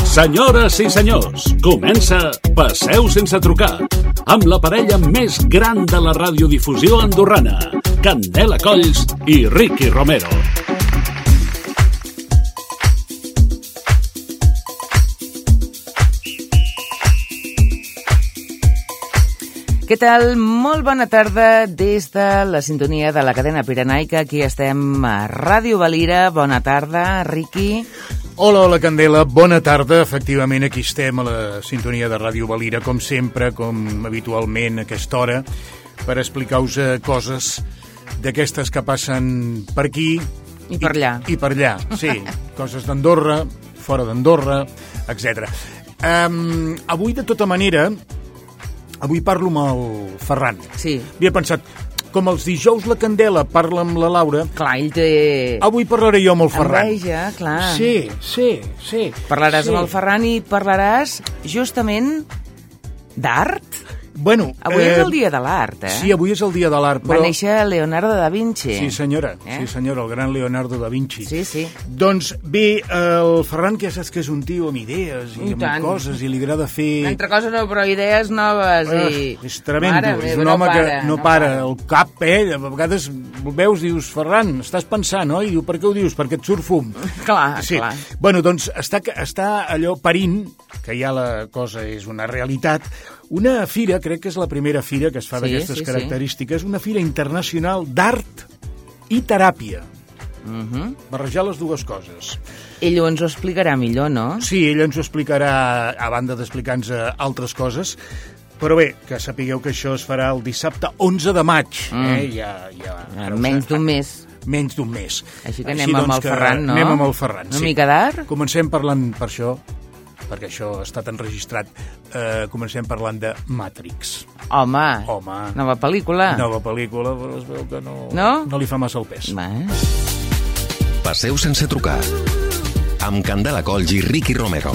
Senyores i senyors, comença Passeu sense trucar, amb la parella més gran de la radiodifusió andorrana, Candela Colls i Ricky Romero. Què tal? Molt bona tarda des de la sintonia de la cadena pirenaica. Aquí estem a Ràdio Valira. Bona tarda, Ricky. Hola, Candela. Bona tarda. Efectivament, aquí estem a la sintonia de Ràdio Valira, com sempre, com habitualment a aquesta hora, per explicar-vos coses d'aquestes que passen per aquí I per allà. I per allà, sí. Coses d'Andorra, fora d'Andorra, etc. Avui, de tota manera, avui parlo amb el Ferran. Sí. Havia pensat, com els dijous la Candela parla amb la Laura... Clar, ell té... Avui parlaré jo amb el Ferran. Enveja, clar. Sí. Parlaràs amb el Ferran i parlaràs justament d'art? Bueno, avui és el dia de l'art, eh? Sí, avui és el dia de l'art, però... Va néixer Leonardo da Vinci. Sí, senyora, el gran Leonardo da Vinci. Sí. Doncs bé, el Ferran, que ja saps que és un tio amb idees i amb coses, i li agrada fer... Entre coses no, però idees noves i... És tremendo, és un home que no para. El cap, a vegades el veus, dius, Ferran, estàs pensant, oi? Diu, per què ho dius? Perquè et surt fum. Clar. Bueno, doncs està allò parint, que ja la cosa és una realitat, una fira, crec que és la primera fira que es fa d'aquestes característiques, una fira internacional d'art i teràpia. Barrejar les dues coses. Ell ens ho explicarà millor, no? Sí, ell ens ho explicarà, a banda d'explicar-nos altres coses, però bé, que sapigueu que això es farà el dissabte 11 de maig. Menys d'un mes. Menys d'un mes. Així que anem amb el Ferran, no? Anem amb el Ferran, sí. Una mica d'art? Comencem parlant per això, perquè això ha estat enregistrat, comencem parlant de Matrix. Home. Nova pel·lícula, però es veu que no li fa massa el pes. Passeu sense trucar, amb Candela Colls i Ricky Romero.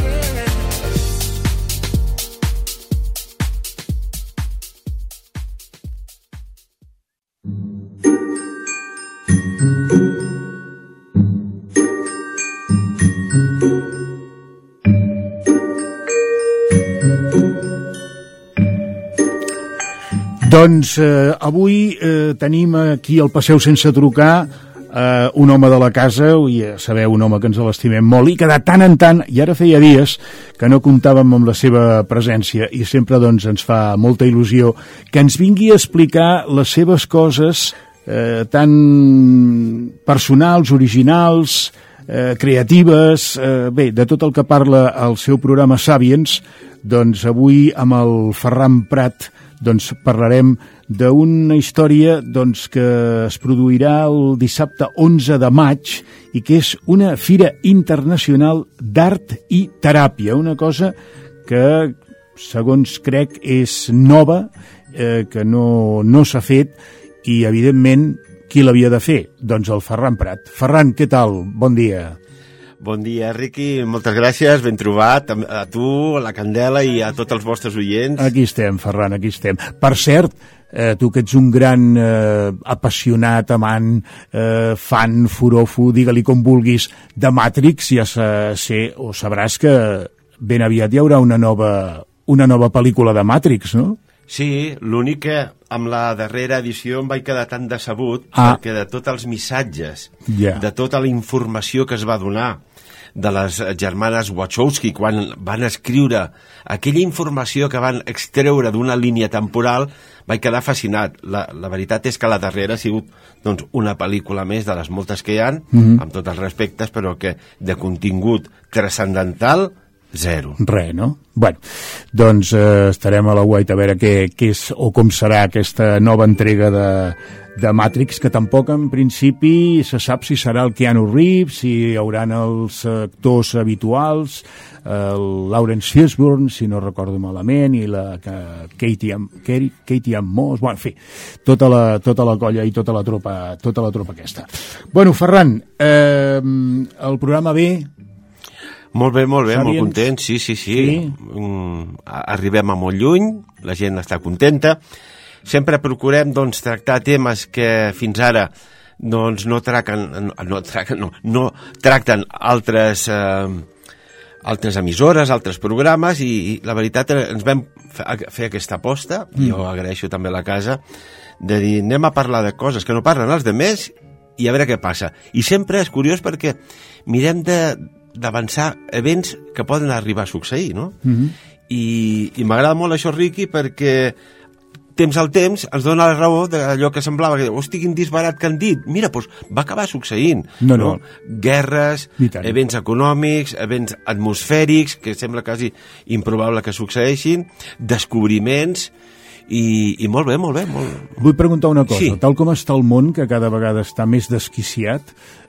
Doncs avui tenim aquí al Passeu sense trucar un home de la casa, i ja sabeu, un home que ens l'estimem molt i que de tant en tant, i ara feia dies que no comptàvem amb la seva presència, i sempre doncs ens fa molta il·lusió que ens vingui a explicar les seves coses tan personals, originals, creatives, bé, de tot el que parla el seu programa Sapiens. Doncs avui amb el Ferran Prat doncs parlarem d'una història doncs, que es produirà el dissabte 11 de maig i que és una fira internacional d'art i teràpia, una cosa que, segons crec, és nova, que no s'ha fet i, evidentment, qui l'havia de fer? Doncs el Ferran Prat. Ferran, què tal? Bon dia. Bon dia, Ricky, moltes gràcies, ben trobat, a tu, a la Candela i a tots els vostres oients. Aquí estem, Ferran, aquí estem. Per cert, tu que ets un gran apassionat, amant, fan, forofo, digue-li com vulguis, de Matrix, ja sabràs que ben aviat hi haurà una nova pel·lícula de Matrix, no? Sí, l'únic que amb la darrera edició em vaig quedar tan decebut perquè de tots els missatges, de tota la informació que es va donar de les germanes Wachowski quan van escriure aquella informació que van extreure d'una línia temporal, vaig quedar fascinat. La veritat és que la darrera ha sigut doncs, una pel·lícula més de les moltes que hi ha, amb tots els respectes, però que de contingut transcendental, zero. Res, no? Bueno, doncs estarem a la guaita a veure què és o com serà aquesta nova entrega de Matrix, que tampoc en principi se sap si serà el Keanu Reeves, si hi haurà els actors habituals, el Lawrence Fishburne, si no recordo malament, i la Katie Ann Moss, bueno, en fi, tota la colla i tota la tropa aquesta. Bueno, Ferran, el programa ve... Molt bé, molt content, sí. Arribem a molt lluny, la gent està contenta. Sempre procurem doncs, tractar temes que fins ara doncs, no tracten altres altres emissores, altres programes, i la veritat ens vam fer aquesta aposta, i jo agraeixo també a la casa, de dir, anem a parlar de coses que no parlen els demés i a veure què passa. I sempre és curiós perquè mirem d'avançar events que poden arribar a succeir, no? I m'agrada molt això, Riqui, perquè temps al temps ens dona la raó d'allò que semblava que, hosti, quin disbarat que han dit. Mira, doncs va acabar succeint. No. Guerres, events econòmics, events atmosfèrics, que sembla quasi improbable que succeeixin, descobriments, i molt bé, molt bé. Vull preguntar una cosa. Sí. Tal com està el món, que cada vegada està més desquiciat,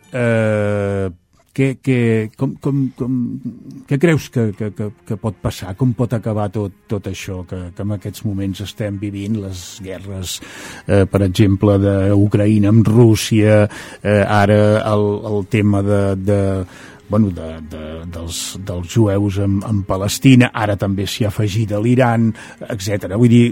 què creus que pot passar? Com pot acabar tot això que en aquests moments estem vivint, les guerres, per exemple, d'Ucraïna amb Rússia, ara el tema dels jueus en Palestina, ara també s'hi ha afegit a l'Iran, etc. Vull dir,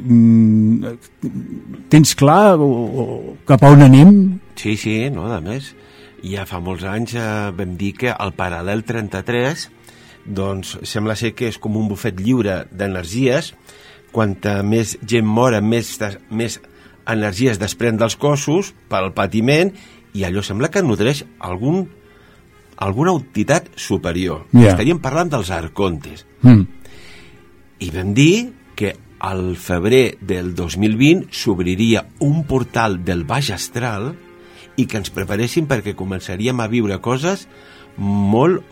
tens clar cap a on anem? Sí, no, a més. Ja fa molts anys vam dir que el paral·lel 33 doncs sembla ser que és com un bufet lliure d'energies. Quanta més gent mora, més energia es desprèn dels cossos pel patiment, i allò sembla que nodreix alguna entitat superior. Estaríem parlant dels arcontes. I vam dir que al febrer del 2020 s'obriria un portal del baix astral i que ens preparéssim perquè començaríem a viure coses molt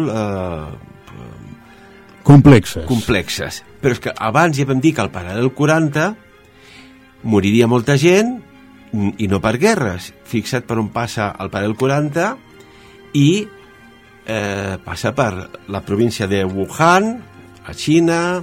complexes. Però és que abans ja vam dir que al paral·lel 40 moriria molta gent, i no per guerres. Fixa't per on passa el paral·lel 40, i passa per la província de Wuhan, a Xina,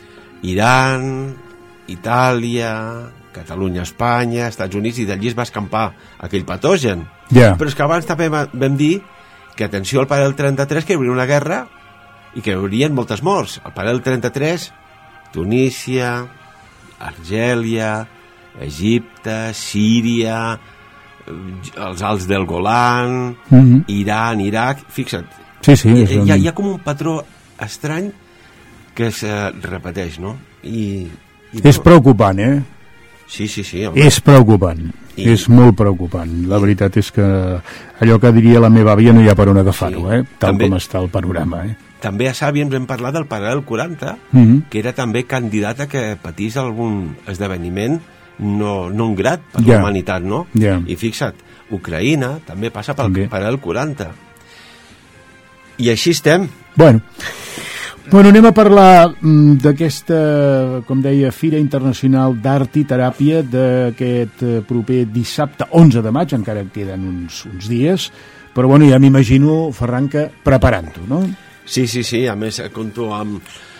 Iran, Itàlia, Catalunya, Espanya, Estats Units, i d'allí es va escampar aquell patogen. Però és que abans també vam dir que, atenció, al paral·lel 33, que hi hauria una guerra i que hi haurien moltes morts. Al paral·lel 33, Tunísia, Argèlia, Egipte, Síria, els Alts del Golan, Iran, Iraq, fixa't. Hi ha com un patró estrany que es repeteix, no? És preocupant, eh? Sí, home. És preocupant, és molt preocupant. La veritat és que allò que diria la meva àvia no hi ha per on agafar-ho, tal com està el panorama. També a Sàvia ens vam parlar del paral·lel 40, que era també candidat a que patís algun esdeveniment no grat per la humanitat, no? I fixa't, Ucraïna també passa pel paral·lel 40. I així estem. Bueno, anem a parlar d'aquesta, com deia, Fira Internacional d'Art i Teràpia d'aquest proper dissabte 11 de maig, encara queden uns dies, però bueno, ja m'imagino, Ferran, que preparant-ho, no? Sí, a més compto amb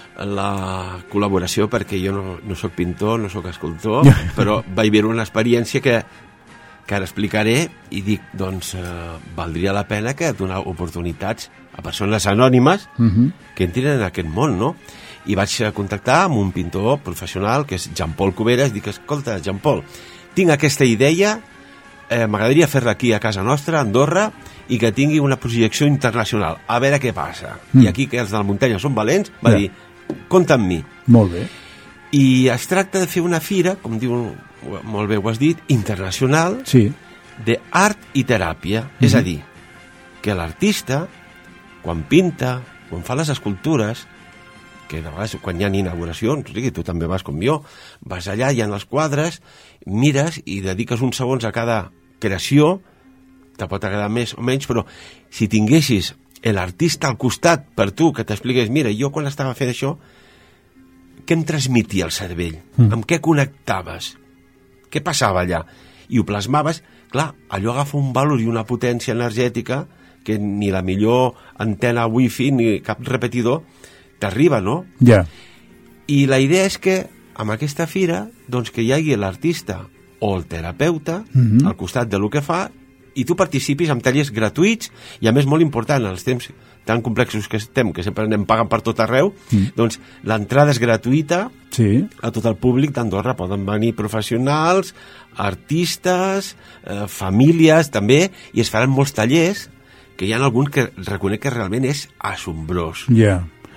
la col·laboració, perquè jo no soc pintor, no soc escultor, però vaig viure una experiència que ara explicaré, i dic, doncs, valdria la pena que donar oportunitats a persones anònimes que entrin en aquest món, no? I vaig contactar amb un pintor professional, que és Jean-Paul Cuberes. Dic, escolta, Jean-Paul, tinc aquesta idea, m'agradaria fer-la aquí a casa nostra, a Andorra, i que tingui una projecció internacional, a veure què passa. I aquí, que els de la muntanya són valents, va dir, compta amb mi. Molt bé. I es tracta de fer una fira, com diu, molt bé ho has dit, internacional, d'art i teràpia. És a dir, que l'artista, quan pinta, quan fa les escultures, que de vegades quan hi ha inauguracions, tu també vas com jo, vas allà, hi ha els quadres, mires i dediques uns segons a cada creació, te pot agradar més o menys, però si tinguessis l'artista al costat per tu, que t'expliqués, mira, jo quan estava fent això, què em transmetia el cervell? Amb què connectaves? Què passava allà? I ho plasmaves, clar, allò agafa un valor i una potència energètica que ni la millor antena wifi ni cap repetidor t'arriba, no? I la idea és que amb aquesta fira, doncs, que hi hagi l'artista o el terapeuta al costat de lo que fa, i tu participis en tallers gratuïts, i a més molt important, els temps tan complexos que estem, que sempre anem pagant per tot arreu, doncs l'entrada és gratuïta a tot el públic d'Andorra. Poden venir professionals, artistes, famílies també, i es faran molts tallers, que hi ha algun que reconec que realment és assombrós.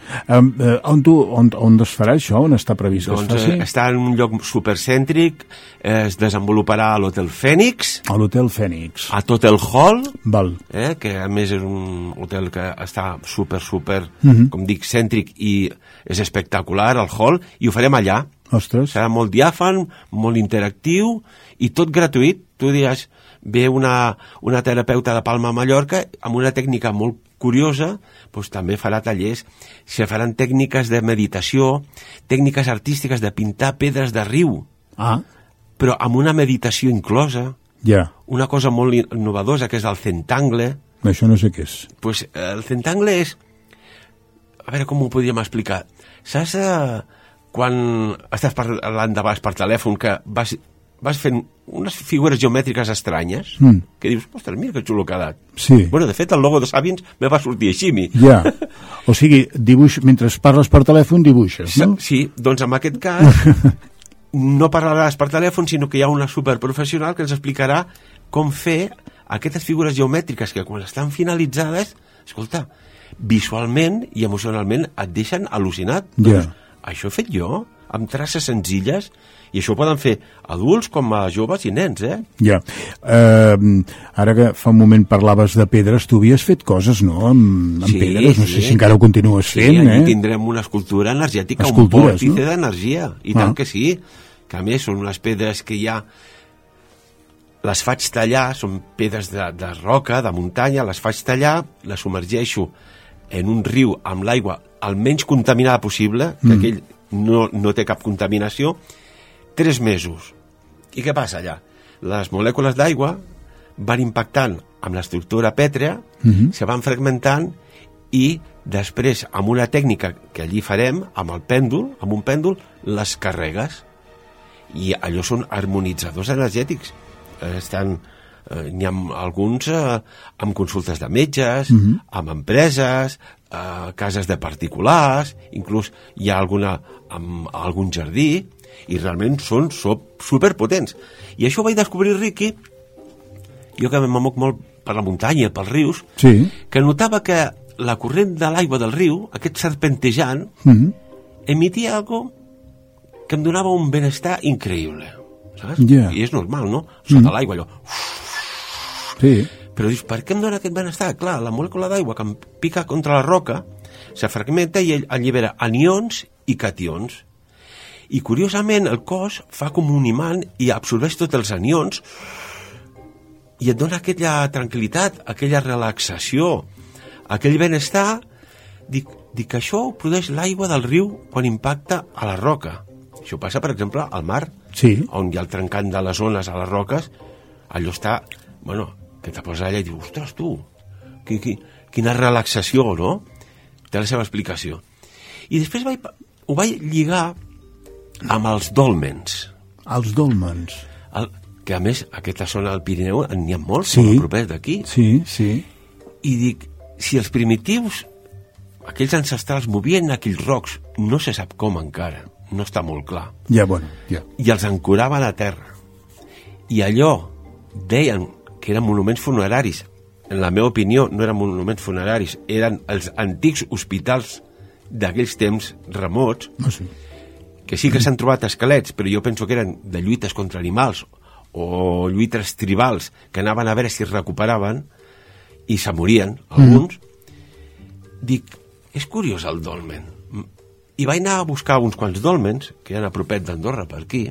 On es farà això? On està previst que es faci? Està en un lloc supercèntric, es desenvoluparà a l'Hotel Fènix. A l'Hotel Fènix. A Hotel Hall, Val. Que a més és un hotel que està super, com dic, cèntric i és espectacular, el hall, i ho farem allà. Ostres. Serà molt diàfan, molt interactiu i tot gratuït. Tu diràs, ve una terapeuta de Palma a Mallorca amb una tècnica molt curiosa, doncs també farà tallers, se faran tècniques de meditació, tècniques artístiques de pintar pedres de riu, però amb una meditació inclosa. Una cosa molt innovadora, que és el centangle. Això no sé què és. Pues el centangle és... A veure com ho podríem explicar. Saps quan estàs parlant de baix per telèfon que vas fent unes figures geomètriques estranyes, que dius, ostres, mira que xulo ha quedat. Sí. Bueno, de fet, el logo de Sapiens me va sortir així a mi. Ja. O sigui, mentre parles per telèfon, dibuixes, no? Sí, doncs en aquest cas no parlaràs per telèfon, sinó que hi ha una superprofessional que ens explicarà com fer aquestes figures geomètriques que quan estan finalitzades, escolta, visualment i emocionalment et deixen al·lucinat. Doncs, això he fet jo, amb traces senzilles, i això ho poden fer adults com a joves i nens, Ja. Ara que fa un moment parlaves de pedres, tu havies fet coses, no?, amb pedres, no sé si encara ho continues fent, allà tindrem una escultura energètica, un vòrtice d'energia, i tant que sí, que a més són unes pedres que ja les faig tallar, són pedres de roca, de muntanya, les faig tallar, les submergeixo en un riu amb l'aigua el menys contaminada possible, que aquell no té cap contaminació, 3 mesos. I què passa allà? Les molècules d'aigua van impactant amb l'estructura pètrea, se van fragmentant i després, amb una tècnica que allí farem, amb un pèndol, les carregues. I allò són harmonitzadors energètics. N'hi ha alguns amb consultes de metges, amb empreses, cases de particulars, inclús hi ha algun jardí, i realment són superpotents. I això ho vaig descobrir, Riqui, jo que m'amoc molt per la muntanya, pels rius, que notava que la corrent de l'aigua del riu, aquest serpentejant, emitia algo que em donava un benestar increïble. Saps? I és normal, no? Sota l'aigua, allò... Sí. Però dius, per què em dona aquest benestar? Clar, la molècula d'aigua que em pica contra la roca se fragmenta i allibera anions i cations. I curiosament el cos fa com un imant i absorbeix tots els anions i et dona aquella tranquil·litat, aquella relaxació, aquell benestar. Dic que això ho produeix l'aigua del riu quan impacta a la roca. Això passa, per exemple, al mar, on hi ha el trencant de les ones a les roques, allò està, que te poses allà i dius, ostres, tu, quina relaxació, no? Té la seva explicació. I després ho vaig lligar amb els dòlmens. Els dòlmens. Que a més, aquesta zona del Pirineu n'hi ha molts, molt propers d'aquí. Sí. I dic, si els primitius, aquells ancestrals movien aquells rocs, no se sap com encara, no està molt clar. I els ancoraven a terra. I allò deien que eren monuments funeraris. En la meva opinió, no eren monuments funeraris, eren els antics hospitals d'aquells temps remots, que sí que s'han trobat esquelets, però jo penso que eren de lluites contra animals o lluites tribals que anaven a veure si es recuperaven i se morien, alguns. Dic, és curiós el dolmen. I vaig anar a buscar uns quants dolmens, que eren a propet d'Andorra, per aquí,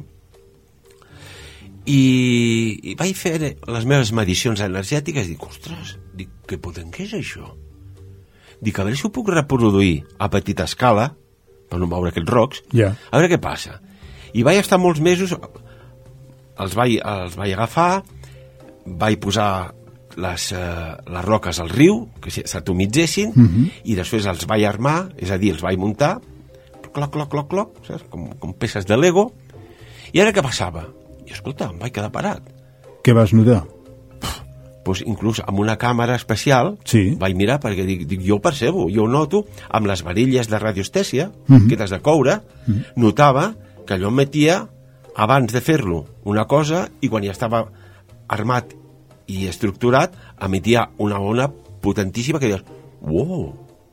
i vaig fer les meves medicions energètiques i dic, ostres, que potent que és això? Dic, a veure si ho puc reproduir a petita escala, per no moure aquests rocs, a veure què passa. I vaig estar molts mesos, els vaig agafar, vaig posar les roques al riu, que s'atomitzessin, i després els vaig armar, és a dir, els vaig muntar, cloc, saps? Com peces de Lego, i ara què passava? I escolta, em vaig quedar parat. Què vas notar? Doncs inclús amb una càmera especial vaig mirar, perquè dic, jo ho percebo, jo ho noto, amb les varilles de radiostèsia, aquestes de coure, notava que allò emetia, abans de fer-lo, una cosa, i quan ja estava armat i estructurat, emetia una ona potentíssima que dius, uau,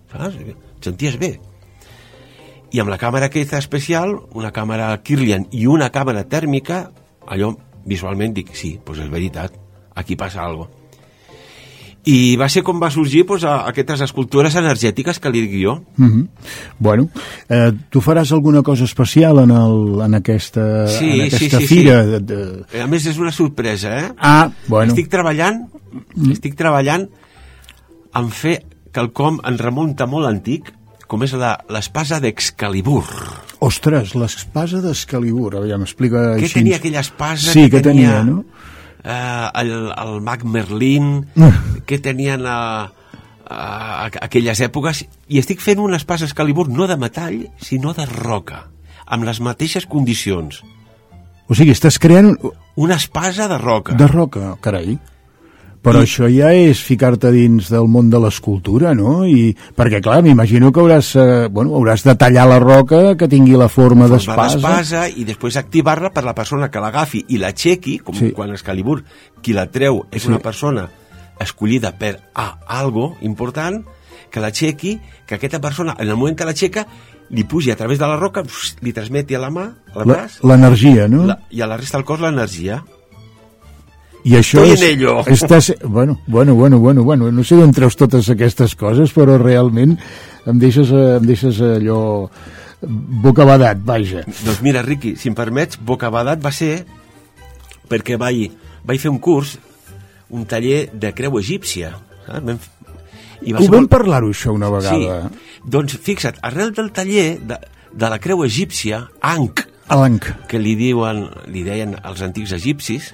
saps? Et senties bé. I amb la càmera aquesta especial, una càmera Kirlian i una càmera tèrmica, allò visualment dic, sí, doncs és veritat, aquí passa alguna cosa. I va ser com va sorgir aquestes escultures energètiques que li dic jo. Bueno, tu faràs alguna cosa especial en aquesta fira? A més, és una sorpresa, eh? Bueno. Estic treballant en fer quelcom en remunta molt antic, com és l'espasa d'Excalibur. Ostres, l'espasa d'Excalibur, ja m'explica així. Què tenia aquella espasa? Sí, que tenia, no? El mag Merlin, que tenien aquelles èpoques, i estic fent una espasa Excalibur no de metall, sinó de roca, amb les mateixes condicions. O sigui, estàs creant... Una espasa de roca. De roca, carai. Però això ja és ficar-te dins del món de l'escultura, no? Perquè, clar, m'imagino que hauràs de tallar la roca que tingui la forma d'espasa. I després activar-la per la persona que l'agafi i l'aixequi, com quan Excalibur, qui la treu és una persona escollida per algo important, que l'aixequi, que aquesta persona, en el moment que l'aixeca, li pugi a través de la roca, li transmeti a la mà, al braç... L'energia, no? I a la resta del cos l'energia. I això bueno, no sé d'on treus totes aquestes coses, però realment em deixes allò bocabadat, vaja. Doncs mira, Riqui, si em permets, bocabadat va ser perquè vaig fer un curs, un taller de creu egípcia. Vam parlar-ho, això, una vegada. Sí, doncs fixa't, arrel del taller de la creu egípcia, Ankh, que li deien els antics egipcis,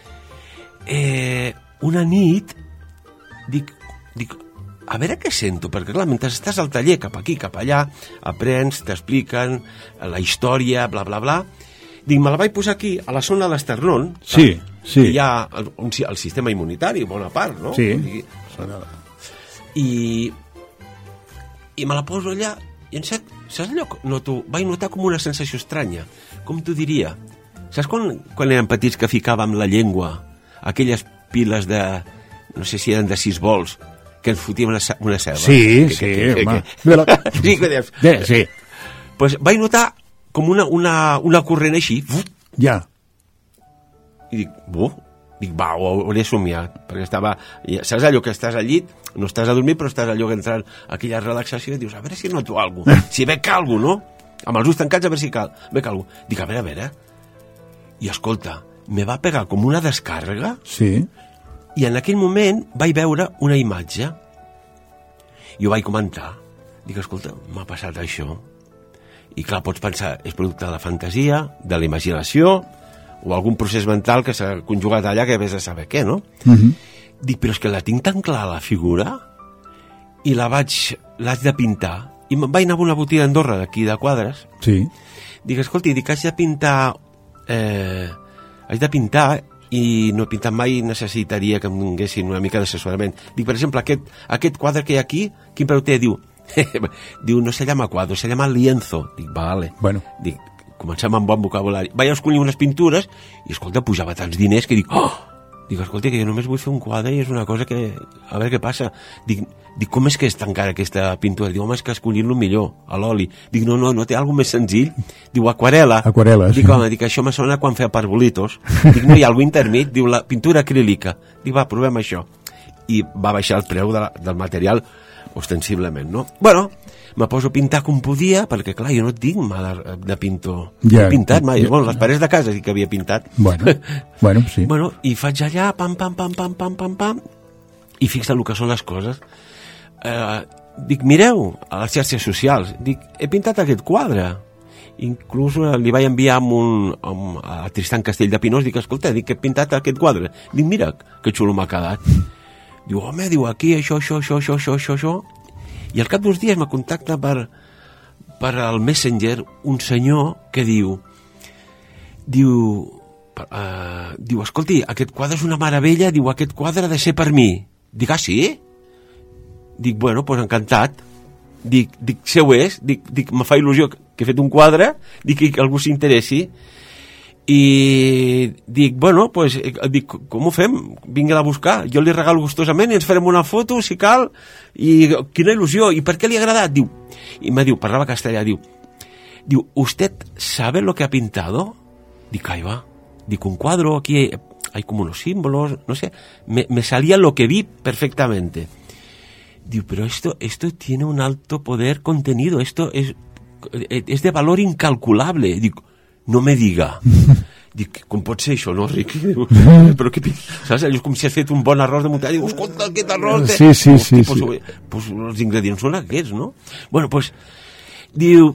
una nit dic, a veure què sento, perquè clar, mentre estàs al taller cap aquí, cap allà, aprens, t'expliquen la història, bla bla bla, dic, me la vaig posar aquí a la zona de l'esternón, sí. Hi ha el sistema immunitari, bona part, no? Sí. I me la poso allà i en saps allò? Vaig notar com una sensació estranya, com t'ho diria, saps quan érem petits que ficàvem la llengua aquelles piles de, no sé si eren de 6 volts, que ens fotíem una selva. Sí, home. Sí. Pues vaig notar com una corrent així. Ja. I dic, ho hauré somiat, perquè estava... Saps allò que estàs al llit, no estàs a dormir, però estàs allò que entrant aquella relaxació i dius, a veure si noto alguna cosa, si bec alguna cosa, no? Amb els ulls tancats, a veure si bec alguna cosa. Dic, a veure. I escolta, me va pegar com una descàrrega, i en aquell moment vaig veure una imatge i ho vaig comentar. Dic, escolta, m'ha passat això. I clar, pots pensar, és producte de la fantasia, de la imaginació, o algun procés mental que s'ha conjugat allà que vés a saber què, no? Dic, però és que la tinc tan clara, la figura, i l'haig de pintar. I vaig anar a una botiga d'Andorra, d'aquí de Quadres. Dic, escolta, haig de pintar i no he pintat mai, necessitaria que em donguessin una mica d'assessorament. Dic, per exemple, aquest quadre que hi ha aquí, quin preu té? Diu, no se llama quadro, se llama lienzo. Dic, vale. Dic, comencem amb bon vocabulari. Vaig escollir unes pintures i, escolta, pujava tants diners que dic, dic, escolta, que jo només vull fer un quadre i és una cosa que... A veure què passa. Dic, com és que és tan cara aquesta pintura? Diu, home, és que escollir-lo millor, a l'oli. Dic, no té alguna més senzill? Diu, aquarela. Dic, home, això me sona quan feia parbolitos. Dic, no hi ha alguna intermit? Diu, la pintura acrílica. Dic, va, provem això. I va baixar el preu del material ostensiblement, no? Bueno, me poso a pintar com podia, perquè, clar, jo no et dic mal de pintor. No he pintat mai. Bueno, les parets de casa sí que havia pintat. Bueno, sí. Bueno, i faig allà, pam, i fixa el que són les coses. Dic, mireu, a les xarxes socials, dic, he pintat aquest quadre. Inclús li vaig enviar a Tristan Castell de Pinós, dic, escolta, dic que he pintat aquest quadre. Dic, mira, que xulo m'ha quedat. Diu, home, aquí això. I al cap d'uns dies me contacta per al Messenger un senyor que diu, escolti, aquest quadre és una meravella, diu, aquest quadre ha de ser per mi. Dic, sí? Dic, bueno, doncs encantat. Dic, si ho és, dic, me fa il·lusió que he fet un quadre, dic que algú s'interessi. I dic, bueno, pues, com ho fem? Vinga a buscar, jo li regalo gustosament i ens farem una foto, si cal, i quina il·lusió, i per què li ha agradat? Diu, i me diu, parlava castellà, diu, ¿usted sabe lo que ha pintado? Dic, ahí va, dic, un cuadro, aquí hay como unos símbolos, no sé, me salía lo que vi perfectamente. Diu, pero esto tiene un alto poder contenido, esto es de valor incalculable. Dic, no me diga. Dic, com pot ser això, no, Riqui? Però què... Saps? Allò és com si has fet un bon arròs de muntanya. Diu, escolta, aquest arròs... Sí. Pues els ingredients són aquests, no? Bueno, pues... Dic,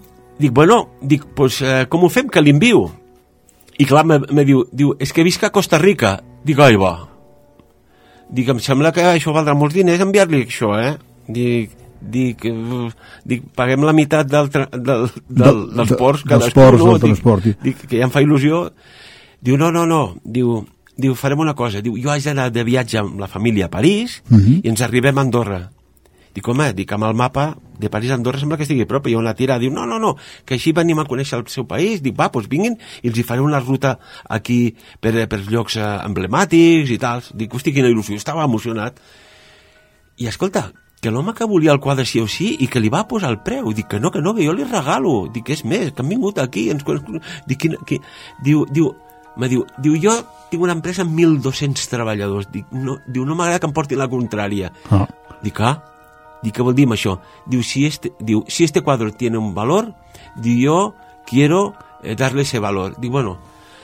pues, com ho fem, que l'envio? I clar, me diu, és que visc a Costa Rica. Dic, ai, va. Dic, em sembla que això valdrà molts diners enviar-li això, eh? Dic, paguem la meitat dels ports cadascú, no? Dic, que ja em fa il·lusió. Diu, no. Diu, farem una cosa. Diu, jo haig d'anar de viatge amb la família a París i ens arribem a Andorra. Dic, home, amb el mapa de París a Andorra sembla que estigui a prop. I hi ha una tira. Diu, no, que així venim a conèixer el seu país. Dic, va, doncs vinguin i els hi faré una ruta aquí per llocs emblemàtics i tal. Dic, hosti, quina il·lusió. Estava emocionat. I escolta, que l'home que volia el quadre sí o sí i que li va posar el preu. Dic que no, que jo li regalo. Dic, és més, que han vingut aquí. Dic, diu, jo tinc una empresa amb 1.200 treballadors. Dic, no m'agrada que em portin la contrària. Dic, Dic, què vol dir amb això? Diu, si este cuadro tiene un valor, yo quiero darle ese valor. Dic, bueno,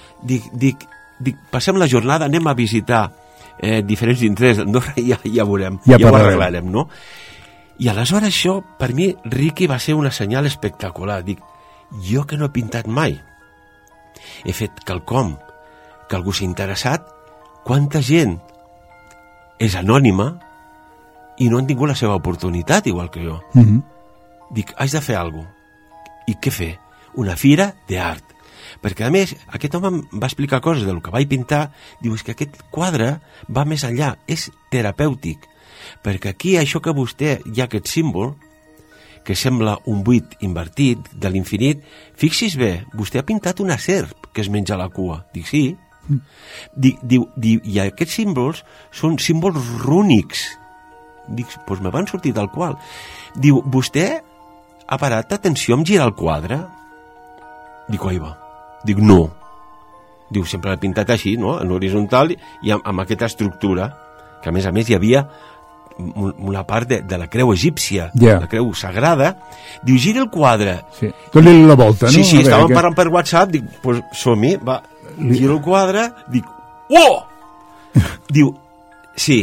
passem la jornada, anem a visitar diferents indrets d'Andorra i ja veurem, ja ho arreglarem, no? I aleshores això, per mi, Riqui, va ser una senyal espectacular. Dic, jo que no he pintat mai, he fet quelcom que algú s'ha interessat, quanta gent és anònima i no han tingut la seva oportunitat, igual que jo. Dic, haig de fer alguna cosa. I què fer? Una fira d'art. Perquè, a més, aquest home em va explicar coses del que vaig pintar. Diu, és que aquest quadre va més enllà, és terapèutic. Perquè aquí, això que vostè, hi ha aquest símbol, que sembla un buit invertit de l'infinit, fixi's bé, vostè ha pintat una serp que es menja la cua. Dic, sí. Diu, i aquests símbols són símbols rúnics. Dic, doncs me van sortir del qual. Diu, vostè ha parat atenció en girar el quadre? Dic, oi va. Dic, no. Diu, sempre l'he pintat així, no?, en horitzontal i amb aquesta estructura, que a més hi havia una part de la creu egípcia, la creu sagrada. Diu, gira el quadre. Sí, doni-li la volta, no? Sí, estàvem parlant per WhatsApp, dic, pues som-hi, va, gira el quadre, dic, oh! Diu, sí.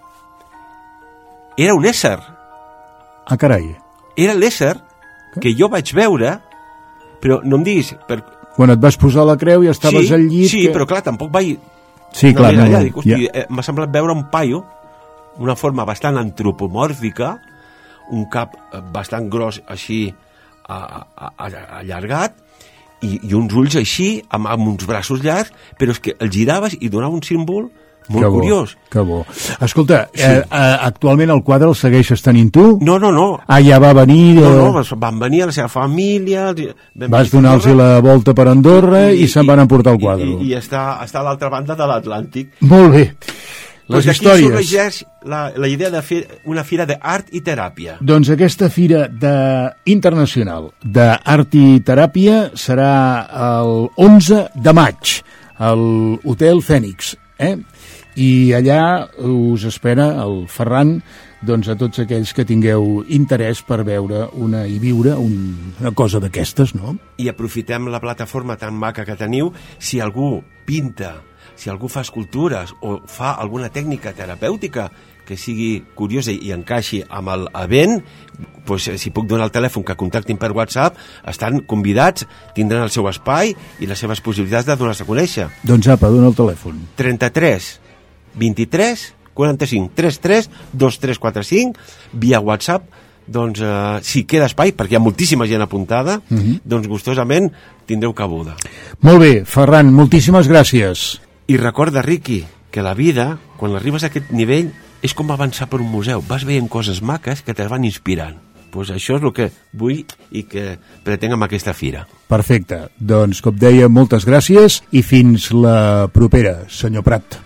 Era un ésser. Ah, carai. Era l'ésser que jo vaig veure, però no em diguis... Quan et vas posar la creu i estaves al llit... Sí, però clar, tampoc vaig... Sí, clar. Dic, hosti, m'ha semblat veure un paio, una forma bastant antropomòrfica, un cap bastant gros així allargat, i uns ulls així, amb uns braços llargs, però és que el giraves i donava un símbol molt curiós. Que bo. Escolta, actualment el quadre el segueixes tenint tu? No. Ah, ja va venir... No, van venir a la seva família... Vas donar-los la volta per Andorra i se'n van emportar el quadre. I està a l'altra banda de l'Atlàntic. Molt bé. Les històries. Aquí sorgeix la idea de fer una fira d'art i teràpia. Doncs aquesta fira internacional d'art i teràpia serà el 11 de maig al Hotel Fènix, i allà us espera el Ferran, doncs, a tots aquells que tingueu interès per veure i viure una cosa d'aquestes, no? I aprofitem la plataforma tan maca que teniu. Si algú pinta, si algú fa escultures o fa alguna tècnica terapèutica que sigui curiosa i encaixi amb l'event, doncs, si puc donar el telèfon que contactin per WhatsApp, estan convidats, tindran el seu espai i les seves possibilitats de donar-se a conèixer. Doncs apa, dona el telèfon. 33 23 45 33 2345 via WhatsApp. Doncs si queda espai, perquè hi ha moltíssima gent apuntada, doncs gustosament tindreu cabuda. Molt bé, Ferran, moltíssimes gràcies. I recorda, Riqui, que la vida, quan arribes a aquest nivell, és com avançar per un museu. Vas veient coses maques que te van inspirant. Pues això és el que vull i que pretenc amb aquesta fira. Perfecte. Doncs, com deia, moltes gràcies i fins la propera, senyor Prat.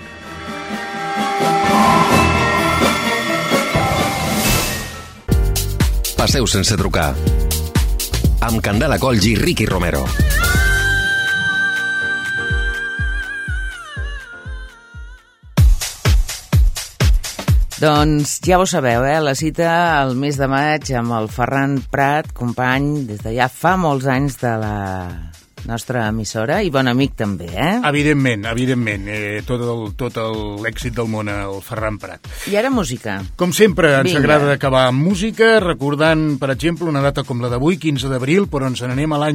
Passeu sense trucar. Amb Candela Colls i Ricky Romero. Doncs ja ho sabeu, la cita al mes de maig amb el Ferran Prat, company des de ja fa molts anys de la nostra emissora i bon amic també, Evidentment. Tot l'èxit del món al Ferran Prat. I ara música. Com sempre, ens agrada acabar amb música, recordant, per exemple, una data com la d'avui, 15 d'abril, però ens n'anem a l'any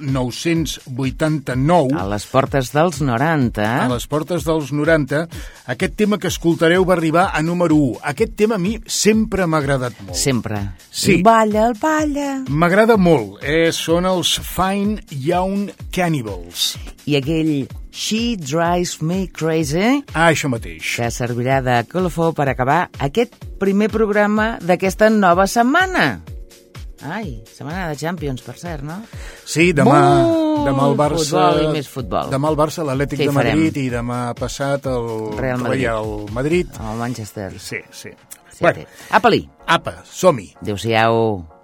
1989. A les portes dels 90. A les portes dels 90. Aquest tema que escoltareu va arribar a número 1. Aquest tema a mi sempre m'ha agradat molt. Sempre. Sí. El balla. M'agrada molt. Són els Fine Young Cannibals. I aquell She Drives Me Crazy, això mateix, que servirà de colofó per acabar aquest primer programa d'aquesta nova setmana. Ai, setmana de Champions, per cert, no? Sí, demà el Barça... Futbol i més futbol. Demà el Barça, l'Atlètic de Madrid, i demà passat el Real Madrid. Amb el Manchester. Sí. Bueno. Apa-li. Apa, som-hi. Adéu-siau.